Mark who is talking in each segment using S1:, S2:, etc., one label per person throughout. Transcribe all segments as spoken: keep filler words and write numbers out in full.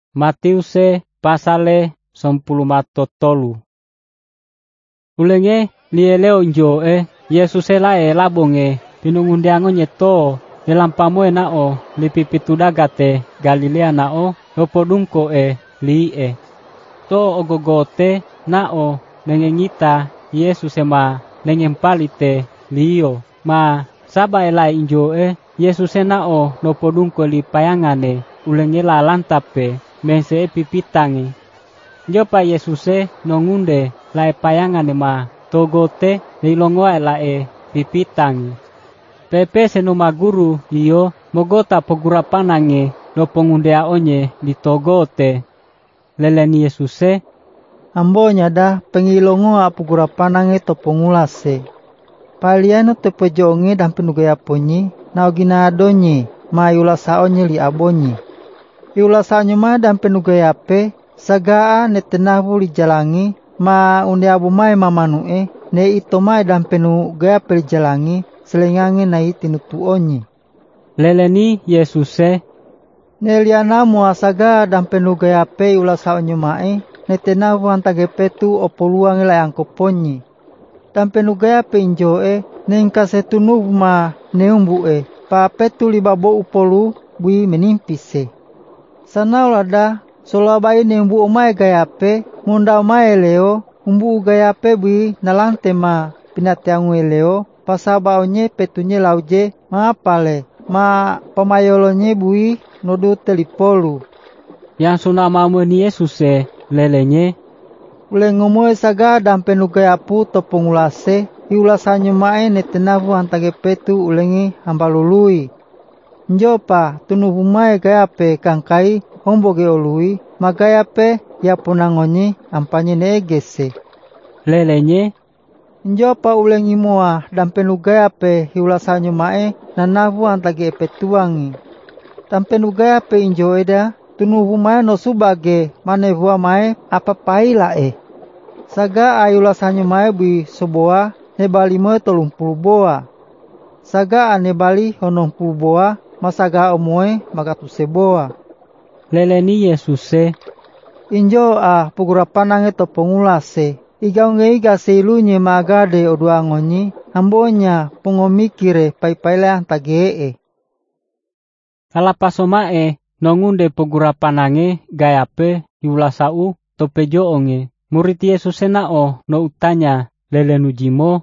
S1: Matius pasale sempulu mato tolu. Ulenge lieleo njoe Yesus lae labonge pinungundiango nyeto elampamoe nao lipipitu dagate Galilea nao lopodungko e liie. To ogogote nao nengengita Yesus ma nengempalite liyo ma saba elai njoe Yesus nao lopodungko li payangane ulenge la lantape mense pipitangi. Jopa Yesus nongunde lae payangane ma togote nilongoa lae pipitangi. Pepe senuma guru iyo mogota pogurapanange lopongundea onye di togote. Leleni Yesus
S2: ambonya dah pengilongoa pogurapanange topongulase. Paliano tepejonge dan penugaya ponyi naogina adonye ma yulasa onye li abonye. Yulasa nyuma dan penugaya pe sagaa netenahu li jalangi ma unde abu mai mamanue ne itomai dan penugaya pe jalangi selengange nai tinutu onye.
S1: Leleni Yesus
S2: Neliana muasaga dan penugaya pe yulasa onye mae netenahu antage petu opoluang la yang koponyi. Dan penugaya pe injoe nengka setunu ma neumbue pa petu libabo upolu bui menimpise. Sana ulada solabai neumbu omae gayape munda omae leo umbu gayape bui nalante ma pinatiangu leo pasaba onye petunye lauje ma pale ma pamayolonye bui nodu telipolu.
S1: Yang sunama meni Yesus lelenye
S2: Ulengomoe saga dan penugaya pu topongulase iulasanyo mae netenavu antage petu ulengi hambalului. Njopa tunuhu mae gayape kangkai homboge olui magayape ya ponangonyi ampanye neegese.
S1: Lelenye
S2: Njopa ulengi moa dan penugayape iulasanyo mae nanavu antage petuangi. Dan penugayape injoeda tunuhu mae no subage manevua mae apa paila e. Saga ayulasanyo mae bui soboa nebali moe tolong puluh boa. Saga anebali honong puluh boa masaga omoe magatu seboa.
S1: Leleni Yesus
S2: Injo a pugurapanange topongulase. Igaunge iga seilunye magade oduangonyi ambonya pungomikire pai-paila tagee.
S1: Alapasomae nongunde pogurapanange gayape yulasau topejoonge murid Yesus nao no utanya lelenu jimo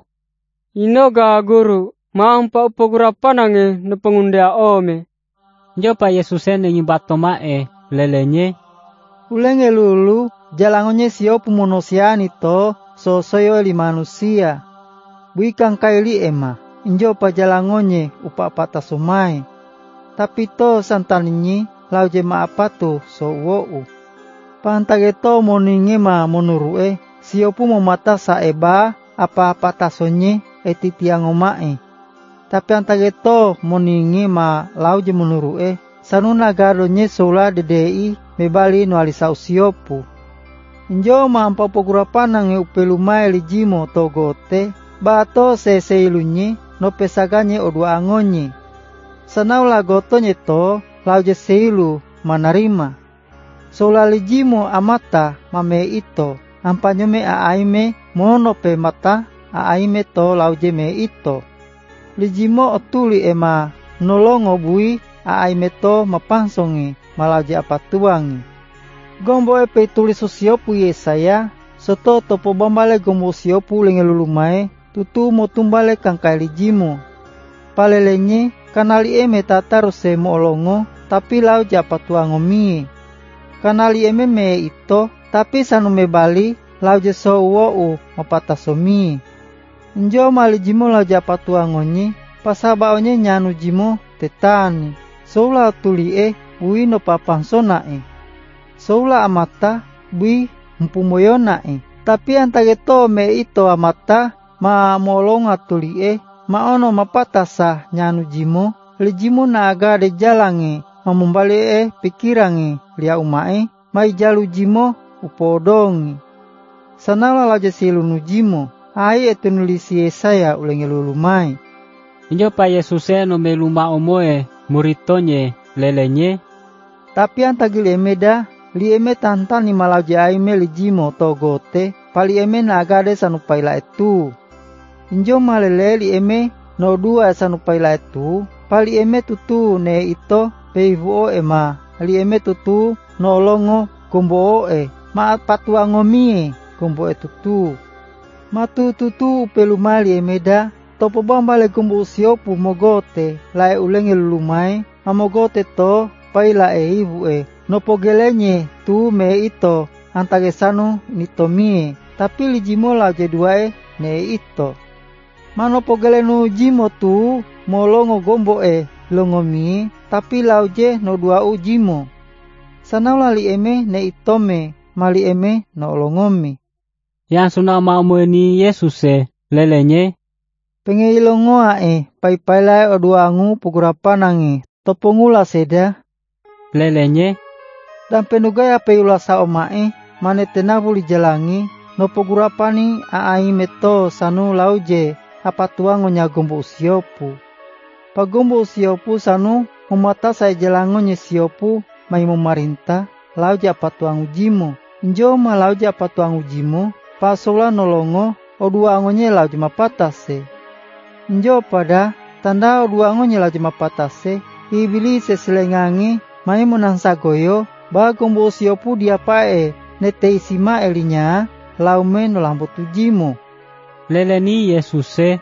S3: inoga guru maampa pogurapanange no pengundea ome.
S1: Jopa Yesus nengibatomae lelenye
S2: ulenge lulu jalangonye sio pumonosiani to so soyo li manusia. Buikang kaili ema injopa jalangonye upa patasomai. Tapi to santaninyi lau jema apatu so wou. Pantage to moninge ma monurue siopu momata saeba apa patasonye etitiangomae. Tapi antage to moninge ma lau je monurue sanuna garonye sola dedei mebali no alisau siopu. Injo ma ampa pogurapanange upelumae lijimo togote bato seseilunye no pesaganye odua angonye. Sanaula gotonye to lauje seilu manarima. Sola lijimo amata mame ito ampanyome aaime mono pe mata aaime to lauje me ito. Lijimo otuli ema nolongo bui aaime to mapansongi malauje apatuangi. Gombo epe tulis sosiopu Yesaya soto topo bambale gombo siopu lenge lulumae tutu motumbale kangkai lijimo. Palelenye kanali eme tatarose moolongo tapi lau japatuango mie. Kanali eme me ito tapi sanu mebali lau jeso uou mapatasomi. Njo mali jimo lau japatuango nyi pasaba onye nyanu jimo tetani. Soula tulie bui no papansona e. Soula amata bui mpumoyona e. Tapi antage to me ito amata ma molonga tulie ma ono mapatasa nyanu jimo lijimo na aga de jalange mamumbale e pikirange lia umae mai jalu jimo upodongi. Sanala laje silunu jimo ai etunulisi Yesaya ulenge lulumai.
S1: Injopa Yesus no meluma omoe muritonye lelenye.
S2: Tapi antagile meda li eme tantan ni malau jai me li jimo togote pali eme nagade sanupaila etu. Injo malele li eme no dua sanupaila etu pali eme tutu ne ito peivuo ema li eme tutu no longo gombo e ma patua ngomie gombo e tutu. Matu tutu pelumali emeda topo bambale gombo siopu mogote lae ulenge lulumai mamogote to paila e ibu e no pogelenye tu me ito antagesanu nitomie tapi li jimo lau jeduae ne ito. Mano pogelenu jimo tu molongo gombo e longomi tapi lau je no dua u jimo. Sanaula li eme ne itome mali eme no longomi.
S1: Yang suna mau ni Yesus e lelenye.
S2: Pengeilongoa e pai-pailai oduangu pugurapa nangi topongula seda.
S1: Lelenye.
S2: Dan penugaya peyula saomae manetenabu li jalangi no pugurapani aai meto sanu lauje apa tuango nya gombo usiopu. Pagombo usiopu sanu memata saya jalango nye siopu mai memarintah lauje apa tuango jimo. Injo ma lauje apa tuango jimo pasola nolongo oduango nye lauje mapatase. Injo pada tanda oduango nye lauje mapatase ibili seselengangi mai menangsa goyo ba gombo usiopu diapae nete isima elinya laume no lambo tujimo.
S1: Leleni Yesus e.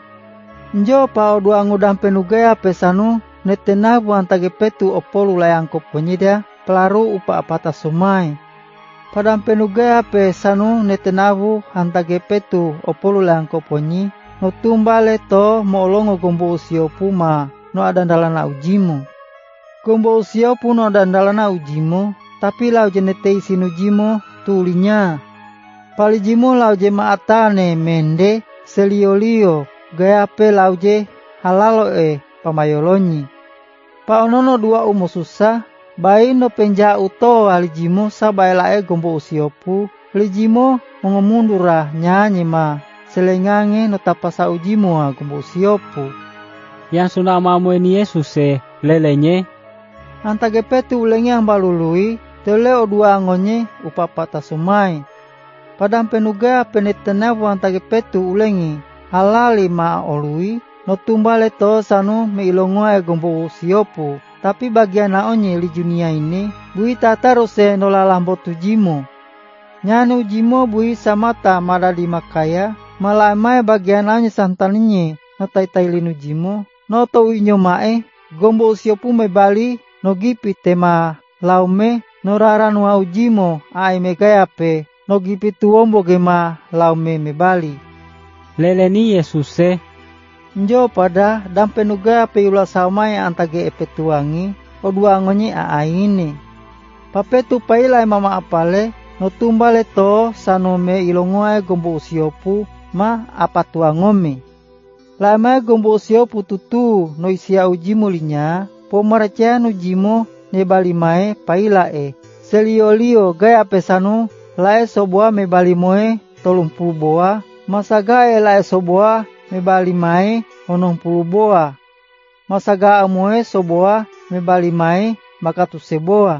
S2: Njo pa oduango dan penugaya pesanu netenabu antage petu opolu layangko ponyida pelaru upa apata sumai. Padam penugaya pesanu netenabu antage petu opolu layangko ponyi no tumbale to molongo gombo usiopu ma no adandalana ujimu. Gombo usiopu no adandalana ujimu tapi lau jenete isinu jimo tulinya. Pali jimo lau je maatane mende selio-lio gaya pe lauje halalo e pamayolonyi. Pa onono dua umo susah bai no penja uto alijimo sabaila e gombo usiopu lijimo mengomundura nyanyi ma selengange no tapasa ujimo a gombo usiopu.
S1: Yang suna mamu ni Yesus e lelenye.
S2: Antage petu ulenge yang balului tele odua ngonye upapata sumai. Padam penuga penetenabu antage petu ulengi halali ma olui no tumbale to sanu meilongoa e gombo usiopu tapi bagian naonye li dunia ini bui tatarose no lalambo tujimo. Nyanu jimo bui samata madadi makaya malamai bagian naonye santaninye no taitai linu jimo no to inyo mae gombo usiopu me bali no gipi tema laume no raranu au jimo ai megayape no gipi tuombo gema laume me bali.
S1: Leleni Yesus e.
S2: Njo pada dan penuga peyula saumai antage epetuangi oduangonyi aaini. Papetu pailai mama apale no tumbale to sanome ilongoe gombo usiopu ma apatuangome. Lama gombo usiopu tutu no isia ujimu linya pomarcia nujimo ne balimae pailae. Selio-lio gaya pesanu lae soboa me balimoe tolong puluh boa masaga e lae soboa me balimae onong puluh boa. Masaga amoe soboa me balimae makatu seboa.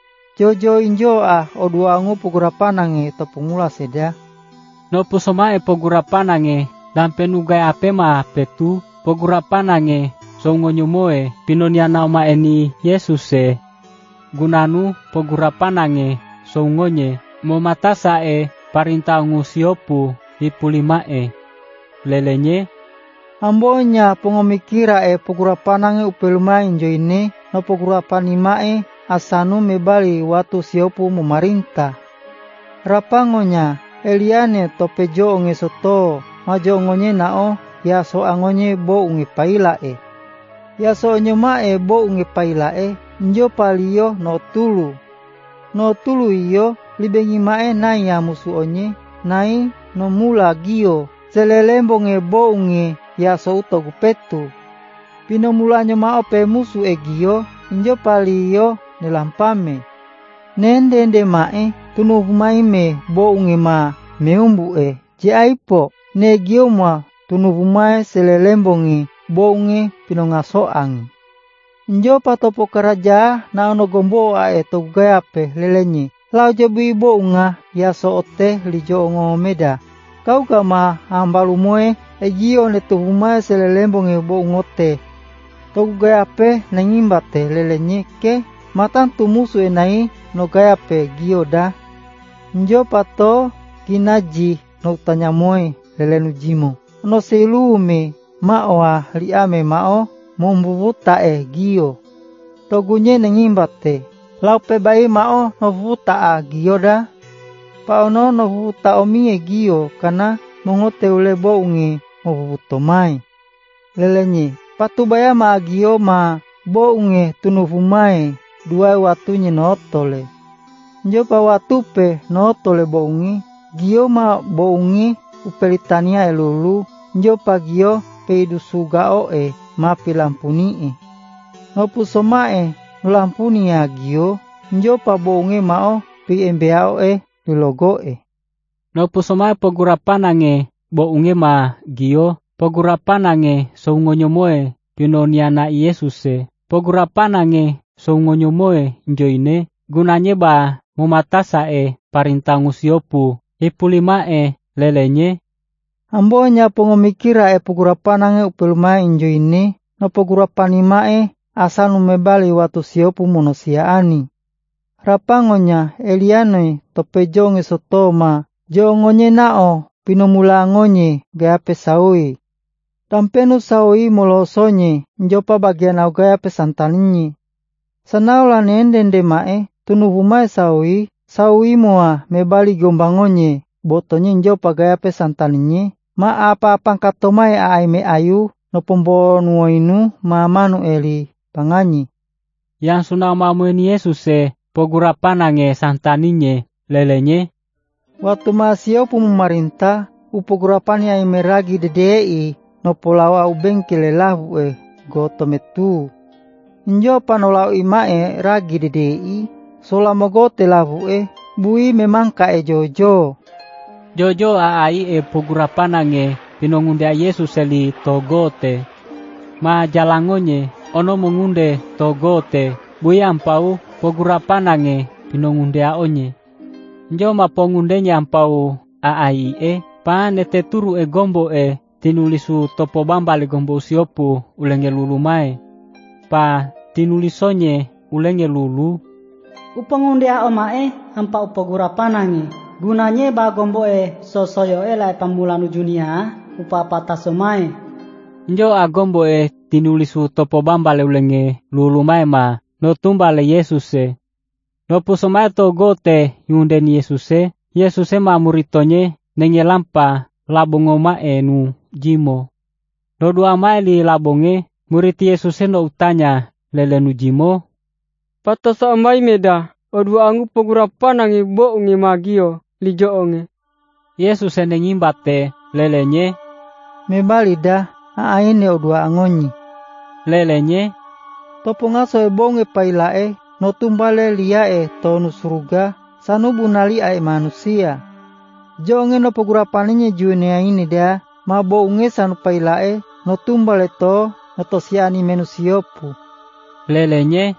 S2: Jojo injo ah oduangu pugurapa nange topungula seda.
S1: No pusoma e pugurapa nange dan penugai ape ma petu pugurapa nange songo nyumoe pinoniana ma eni Yesus e. Gunanu pugurapa nange songonye mo matasa e parinta ngusiopu ipulima e. Lelenye.
S2: Ambonya pengomikira e pugurapa nange upeluma injo ini no pugurapa nima e asanu mebali watu siopu memarintah. Rapangonya eliane topejo onge soto majo ngonye nao ya so angonye bo unge paila e. Ya so nyoma e bo unge paila e njo palio no tulu. No tulu iyo libengi mae nai ya musu onye nai no mula gio selelembo nge bo unge ya so uto gupetu. Pino mula nyoma ope musu e gio njo palio nelampame. Nendende mae tunu humaime bo unge ma meumbu e. Je aipo ne gio ma tunu humae selelembongi bo unge pino ngasoang. Njo patopo karaja na ono gombo ae to gayape lelenye Lau jebi bo unga ya soote lijo ngomeda. Kau kama ambalumue egio ne tuhuma selelembong e bo ungote. Togu gayape nangimbate lelenye ke matan tumusu enai no gayape gioda. Njo pato kinaji no tanyamoe lelenu jimo. No selume maoa liame mao mombuvuta e gio. Togunye nangimbate. Lau pebai mao no vuta a gioda. Paono no vuta omie gio kana mongote ule bo unge movuto mai. Lelenye patubaya ma gio ma bo unge tunufumae dua watunya no tole. Njopa watupe no tole bo unge gio ma bo unge upelitania elulu njopa gio peidusuga oe ma pilampuni e. Nopu somae nulampuni ya gio njopa bo unge mao pi embeao e logoe.
S1: Nopu somae pogurapanange bo unge ma gio pogurapanange soungonyomoe pinoniana Yesuse pogurapanange soungonyomoe njoine gunanye ba mumatasa e parintangusiopu ipulima e lelenye.
S2: Ambonya pongomikira e pogurapanange upiluma njoine no pogurapanima e asal numebali watu siopu monosiaani. Rapangonya Eliane topejonge sotoma jongonye nao pinomulangonye gayape saui. Tampenu saui molosonye njopa bagian au gayape santaninye. Sanaula nendende mae tunubumae saui saui moa mebali gombangonye botonye njopa gayape santaninye ma apa-apa katomae aime ayu no pombonuoinu ma Manueli panganyi.
S1: Yang sunau mamuen Yesuse pogurapanange santaninye lelenye.
S2: Waktu masio pemerintah upogurapani ay meragi dedei no polawa ubengkile lahu e gotometu. Injo panolau imae ragi dedei sola mogote lahu e bui memang ka e jojo.
S1: Jojo aai e pogurapanange pinongunde a Yesus eli togote. Ma jalangonye ono mengunde togote bui ampau pogurapanange pinongunde a onye. Njo ma pongundenya ampau aai e pa nete turu e gombo e tinulisu topo bambale gombo usiopu ulenge lulu mai. Pa tinulisonye ulenge lulu.
S4: Upengunde a omae ampau pogurapanange gunanye ba gombo e sosoyo elai pamulanu junia upapata somae.
S1: Njo a gombo e tinulisu topo bambale ulenge lulu mai ma no tumbale Yesuse. No pusomae togote yunden Yesuse, Yesuse ma muritonye nenge lampa labongo mae nu jimo. No dua mae li labonge murid Yesuse no utanya lele nu jimo.
S3: Patasa amai meda odua angu pogurapanange bo unge magio lijo onge.
S1: Yesuse nengimbate lelenye.
S2: Mebalida aine odua angonyi.
S1: Lelenye.
S2: Topunga soe bonge pailae no tumbale liae tonu suruga sanu bunali ai manusia. Jonge no pogurapaninye junia ini dia mabo unge sanu pailae no tumbale to no tosiani menusiopu.
S1: Lelenye.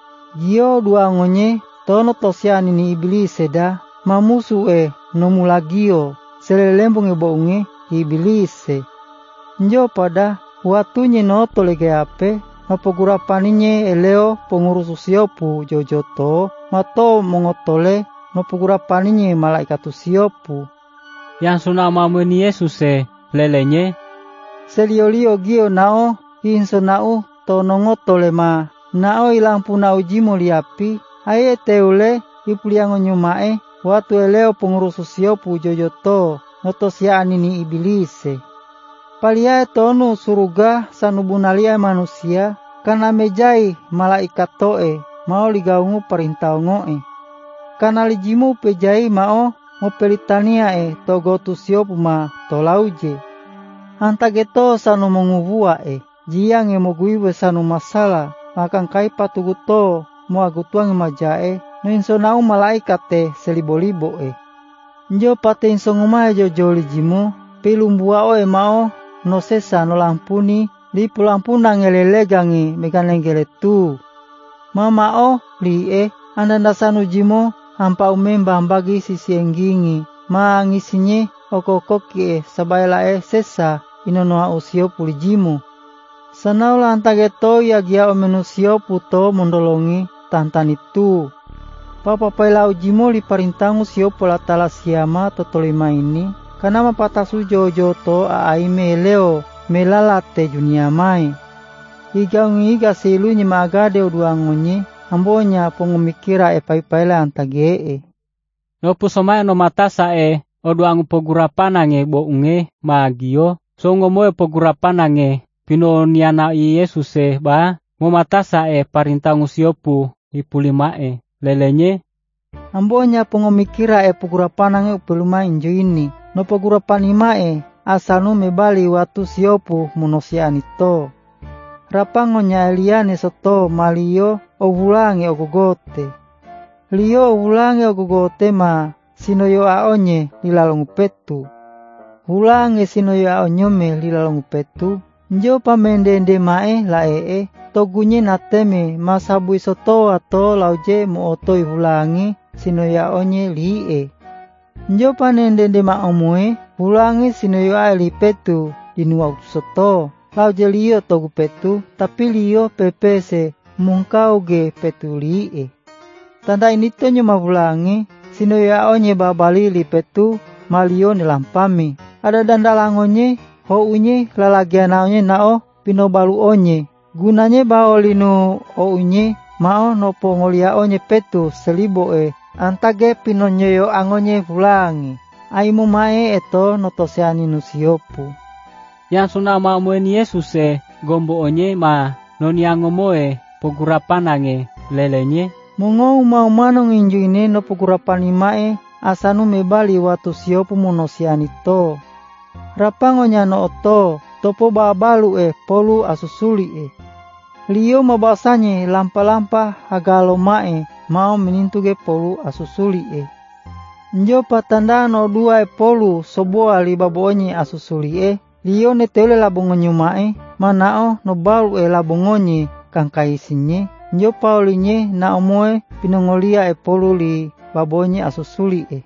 S2: Gio dua ngonye to no tosiani ni iblis seda mamusu e no mulagio selelembong e bo unge iblise. Njo pada watunya no tolege ape no pogurapaninye eleo pengurus usiopu jojoto mato mongotole no pogurapaninye malaikat usiopu.
S1: Yang sunama meni Yesuse lelenye.
S2: Seliolio gio nao hinso nao to nongotole ma nao ilang puna ujimo liapi aye teule ipuliango nyumae watu eleo pengurus usiopu jojoto no tosiani ni ibilise. Paliae tonu suruga sanubunalia manusia kana mejai malaikat toe mau ligaungu perintaungoe. Kana lijimu pejai mau mopelitania e togotu siopu ma tolauje. Antageto sanu menguvua e jiang e moguiwe sanu masala makang kai patuguto mo agutuang majae no insonau malaikat te selibolibo e. Njo pate insongumae jojo lijimu pilumbua oe mau no sesa no lampuni li pulampuna ngelelegangi meganengele tu. Mama o li e andanda sanu jimo hampa umemba bagi sisi enggingi ma ngisinye okokokie sabaylae sesa inonoa usio pulijimu. Sanaula antageto ya gia omenusio puto mondolongi tantan itu. Papa paila ujimo li parintangu sio pola tala siama totolima ini karena mapatasu jojo to aaime leo melalate junia mai. Iga ngiga silu nyimaga deo duangonye ambonya pongumikira epai-paila antagee.
S1: No pusomaya no matasa e oduangu pogurapanange bo unge magio songo moe pogurapanange pino niana i Yesuse ba mo matasa e parintangu siopu ipulimae lelenye
S2: ambonya pongumikira e pogurapanange upuluma injo ini no pogurapanimae asanu mebali watu siopu munosianito. Rapangonya eliane soto malio ovulange ogogote. Lio ovulange ogogote ma sinoyo aonye lilalongu petu. Hulange sinoyo aonyome lilalongu petu. Njo pamendende mae laee togunye nateme masabu soto ato lauje muotoi hulange sinoyo aonye liee. Njo panendende ma omoe hulange sinoyo ali petu dinua soto. Lau jelio togu petu, tapi lio pepese mungkau ge petu lie. Tanda ini to nyuma bulangi, sino ya onye babali li petu, malio nilampami. Ada dandalangonye, ho unye lalagiana onye nao pino balu onye. Gunanye bao linu o unye, mao nopo ngolia onye petu selibo e, antage pino nyoyo angonye bulangi. Aimu mae eto notoseani nusiopu.
S1: Yang suna ma mweni Yesuse gombo onye ma noniango moe pogurapanange lelenye.
S2: Mongou mau manong inju ini no pogurapani mae asanu mebali watu siopu monosianito. Rapangonya no oto topo babalu e polu asusuli e. Lio mabasanye lampa-lampa hagalo mae mau menintuge polu asusuli e. Njo patanda no dua e polu soboa libabonye asusuli e. Lio ne tele labongonyo mae manao no balu e labongonye kangkaisinye njo paulinye na omoe pinongolia e polu li babonye asusuli e.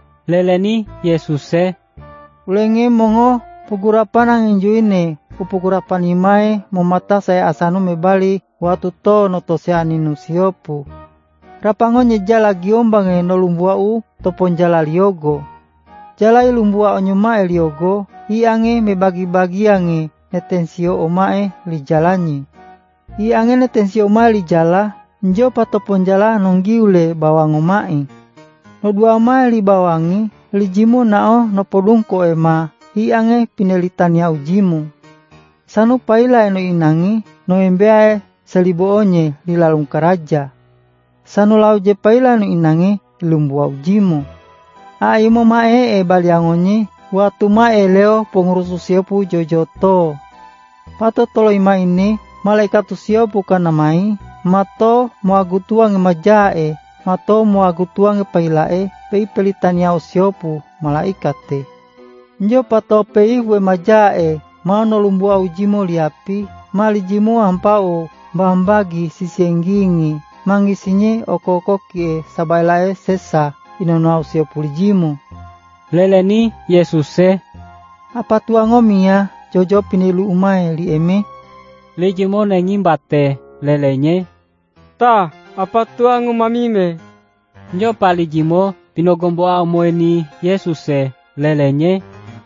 S1: Leleni Yesuse
S2: ulenge mongo pugurapanang injuine upugurapani mae momata saya asanu mebali watu to no toseani nusiopu. Rapangonye jala giombange no lumbua u topon jala liogo. Jala ilumbua onyuma e liogo iange mebagi-bagi ange netensio omae li jalanyi. Iange netensio omae li jala njo patopon jala nonggiule bawang omae. No dua omae li bawangi li jimu nao no podungko ema iange pinelitania ujimu. Sanu paila eno inangi no embeae selibo onye li lalung karaja. Sanu lau je paila eno inangi lumbua ujimu. Aimo mae e baliangonye watu mae leo pengurusu siopu jojoto. Pato tolo ima ini malaikatu siopu kana mai mato muagutuang majae mato muagutuang pailae pei pelitania siopu malaikate. Njo pato pei we majae mano lumbua ujimo liapi malijimu ampao bambagi sisenggingi mangisinye okokokie sabailae sesa inonoa siopu lijimu.
S1: Leleni Yesuse
S2: apa tuangomia jojo pinilu umae li eme
S1: lijimo nengimbate lelenye
S3: Ta apa tuangu mamime
S1: njo palijimo pinogomboa omoeni Yesuse lelenye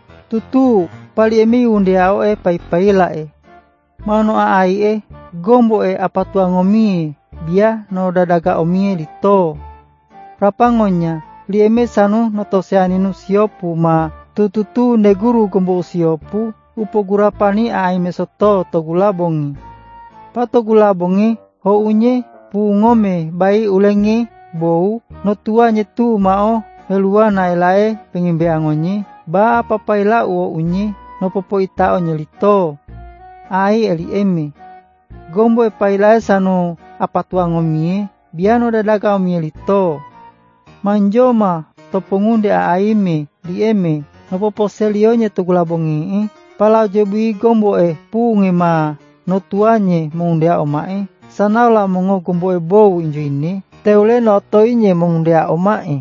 S2: tutu pali emi undeao e pai-paila e mano aai e gombo e apa tuangomi bia no dadaga omie lito rapangonya li eme sanu notoseaninu siopu ma tututu neguru gombo siopu upogurapani ai mesoto togulabongi. Patogulabongi ho unye pu ngome bai ulenge bou no tua nyetu mao helua na elae pengimbe angonye ba papaila uo unye no popo ita onyelito. Ai eli eme. Gombo e pailae sanu apatua ngomie biano dadaga omielito. Manjoma topongunde aime li eme no popo selionye togulabongi palau jebui gombo e punge ma no tuanye mungdea omae sanaula mongo gombo e bou injo ini teule notoinye mongundea omae.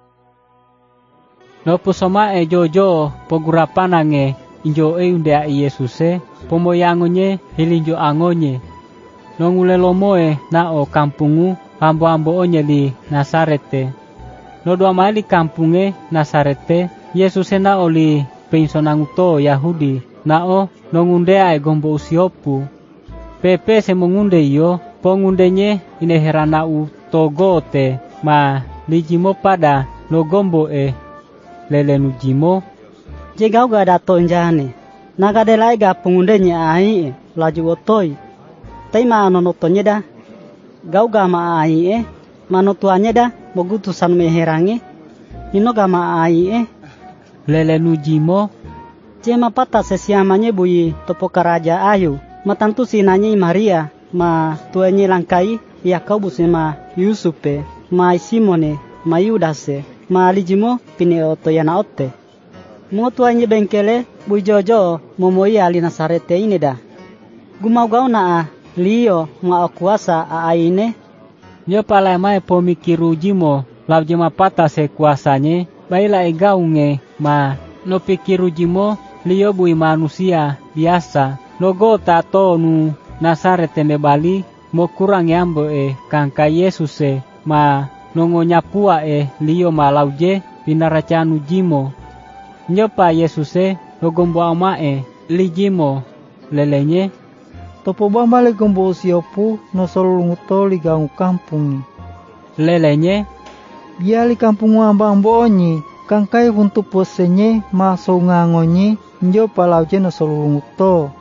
S1: Nopo somae jojo pogurapanange injo e undea Yesuse pomoyangonye hilinjo angonye. Nongule lomoe na o kampungu ambo-ambo onye li Nasarete. Nodua maili kampunge Nasarete Yesuse na oli pensonanguto Yahudi na o nongundea e gombo usiopu. Pepe se mengunde iyo pongundenye ineherana u togote ma lijimo pada no gombo e lelenu jimo.
S4: Jegau ga dato njane. Nagadelai ga pengundenye ai laju otoi. Tai ma anonotonye da. Gau ga ma ai e manotuanye da mogutusan meherange. Nino ga ma ai e
S1: lelenu jimo.
S4: Jema pata sesiamanye bui topo karaja ayu. Matantu sinanye Maria ma tuenye langkai Yakobus ma Yusupe ma Simone ma Yudase ma lijimo pine oto yana otte. Mo tuenye bengkele bui jojo momoi ali Nasarete ini da. Gumau gau na Lio ma kuasa a aine.
S1: Nyo pala mai pomikiru jimo lau jema pata se kuasanye baila egaunge ma no pikiru jimo Lio bui manusia biasa. Nogo tato nu Nasarete me bali mo kurang yambo e kangka Yesuse ma nongo nyapua e Lio ma lauje pinaracanu jimo. Nyopa Yesuse nogombo ama e li jimo lelenye.
S2: Topo bambale gombo usiopu no solunguto li gaung kampungi.
S1: Lelenye.
S2: Biali kampungu amba-ambo onyi kangkai untuk posenye ma songangonyi njopa lauje no solunguto.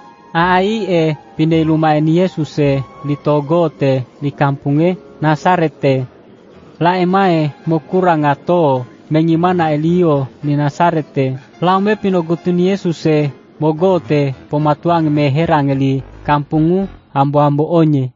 S1: Ai e pinde lumaeni Yesuse li togote li kampunge Nasarete. La emae mo kurang ato mengimana Elio ni Nasarete. La me pinogutuni Yesuse mogote pomatuang meherang li kampungu ambo-ambo onye.